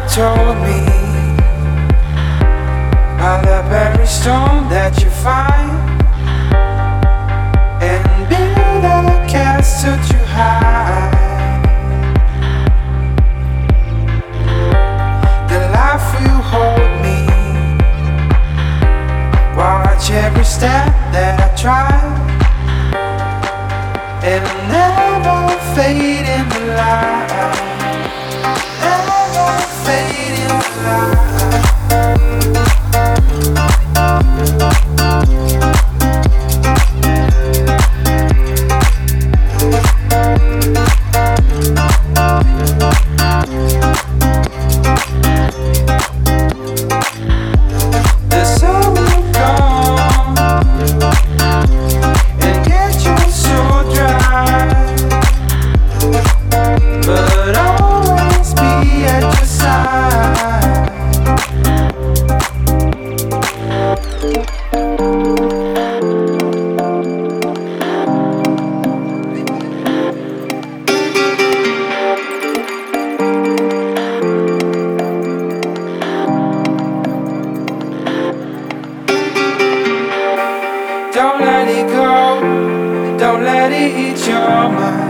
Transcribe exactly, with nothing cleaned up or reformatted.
told me by the very stone that you find and build a castle to hide. The life you hold me, watch every step that I try, and never fade in the light. Never fade in the light. The sun will come and get your soul dry, but always be at your side. Don't let it go, don't let it eat your mind.